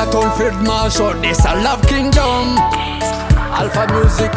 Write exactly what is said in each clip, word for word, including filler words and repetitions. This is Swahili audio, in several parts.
Chinatown Field Marshal, this a Love Kingdom. Alpha Music.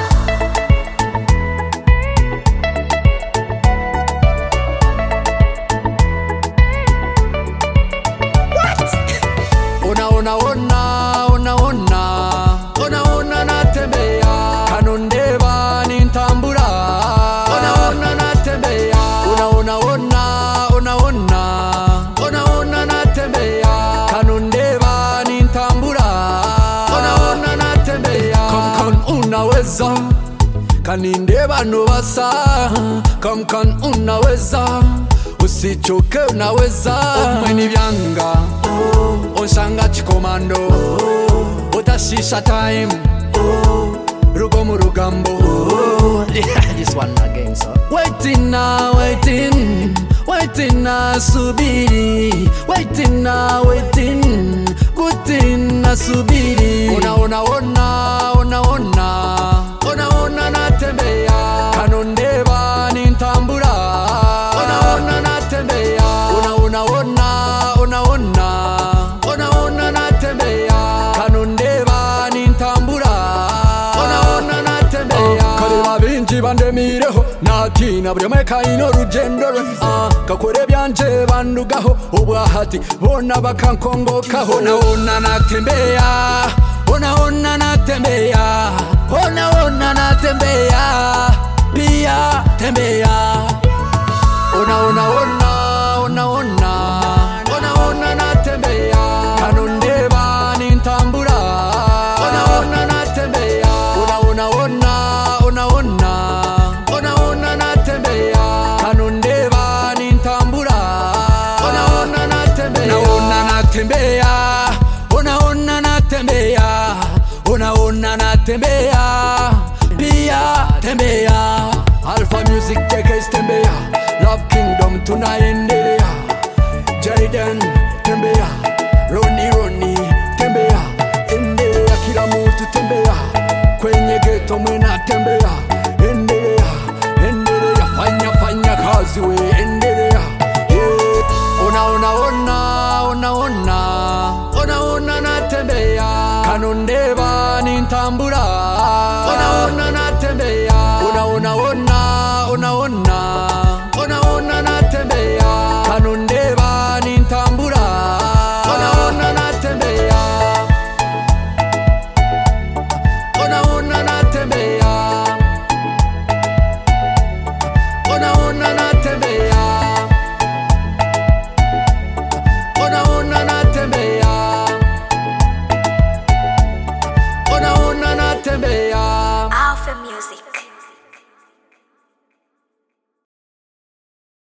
Ona ona ona ona ona ona ona natembea kanondeba nintambura ona ona natembea ona ona ona ona ona ona ona natembea kanondeba nintambura ona ona natembea come come unaweza kanindeba nobasa come come unaweza usichoke unaweza umweni byanga oh, onshanga chikomando oh, utashisha time oh, rugo mu rugambo oh. This one again so waiting now waiting waiting na subiri waiting na waiting waiting na subiri ona ona ona ona ona ona ona natembea kanondeba nintambura ona ona natembea ona ona ona ona ona ona ona natembea kanondeba nintambura ona ona natembea kaleba binji bandemireho natina buri meka ino rugendo rwe kakore byanje bandugaho ubwahati bona bakankongokaho ona ona natembea ona ona natembea ona ona natembea pia tembea ona ona ona ona ona ona ona natembea kanondeba nintambura ona ona natembea ona ona ona ona ona ona ona natembea kanondeba nintambura ona ona natembea ona natembea ona ona natembea ona ona natembea pia tembea Alpha Music take tembea Love Kingdom tunaendelea Jaden tembea Roni Roni tembea endelea kila mtu tembea kwenye ghetto mwena tembea endelea endelea fanya fanya kazi we endelea yeah. Ona ona ona ona ona ona ona natembea kanondeba nintambura ona ona natembea ona ona ona ona ona ona ona natembea kanondeba nintambura ona ona natembea ona ona natembea ona ona natembea ona ona natembea ona ona natembea Alpha Music.